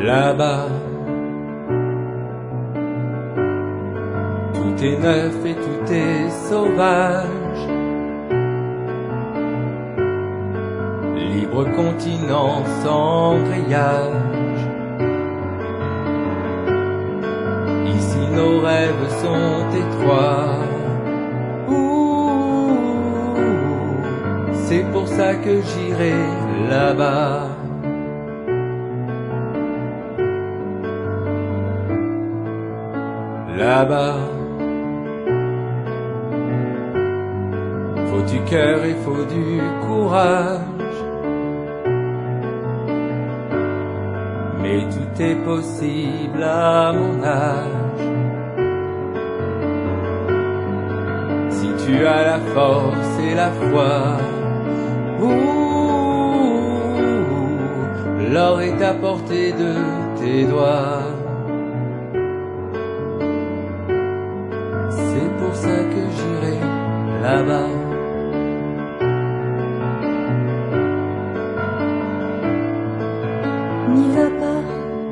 Là-bas, tout est neuf et tout est sauvage. Libre continent sans grillage. Ici nos rêves sont étroits. C'est pour ça que j'irai là-bas. Là-bas, faut du cœur et faut du courage. Mais tout est possible à mon âge. Si tu as la force et la foi, l'or est à portée de tes doigts. C'est pour ça que j'irai là-bas. N'y va pas.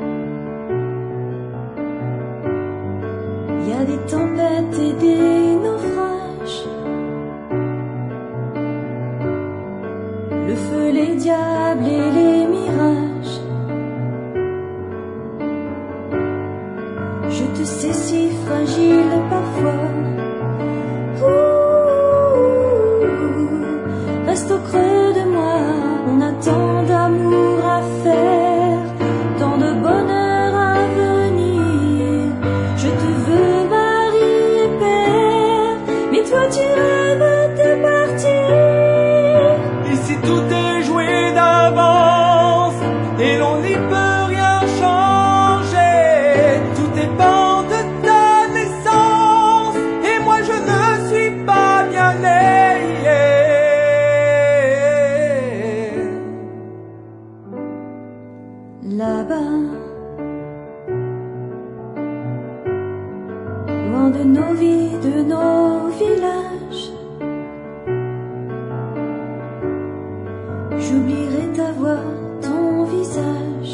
Y a des tempêtes et des naufrages. Le feu, les diables et les mirages. Je te sais si fragile parfois. Reste au creux de moi, on a tant d'amour à faire, tant de bonheur à venir. Je te veux mari et père, mais toi tu rêves de partir. Ici tout est joué d'avance et l'on n'y peut rien changer. Tout dépend de ta naissance et moi je ne suis pas bien né. Là-bas, loin de nos vies, de nos villages, j'oublierai ta voix, ton visage.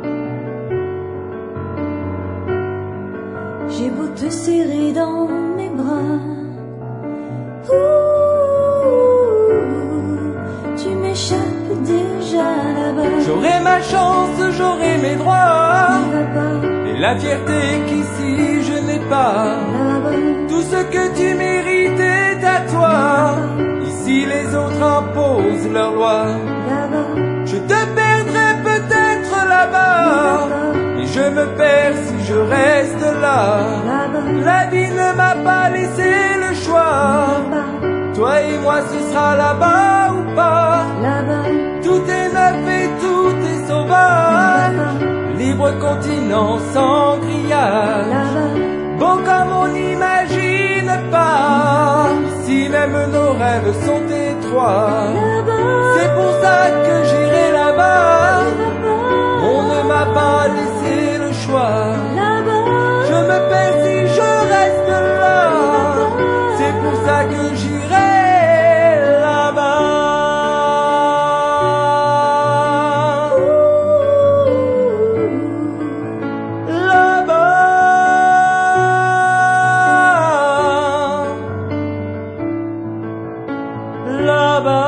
J'ai beau te serrer dans mes bras, tu m'échappes déjà là-bas. J'aurai ma chance, j'aurai mes droits, N'y va pas et la fierté qu'ici je n'ai pas. là-bas. Tout ce que tu mérites est à toi. Ici les autres imposent leurs lois. Là-bas, Je te perdrai peut-être là-bas, mais je me perds si je reste là. là-bas, La vie ne m'a pas laissé le choix. là-bas, Toi et moi ce sera là-bas ou pas. là-bas, Tout est neuf et tout est sauvage. Libre continent sans grillage. là-bas, Beau comme on n'imagine pas. Si même nos rêves sont étroits, c'est pour ça que j'irai là-bas. On ne m'a pas laissé le choix. Je me perds si je reste là. C'est pour ça que j'irai là-bas. Là-bas.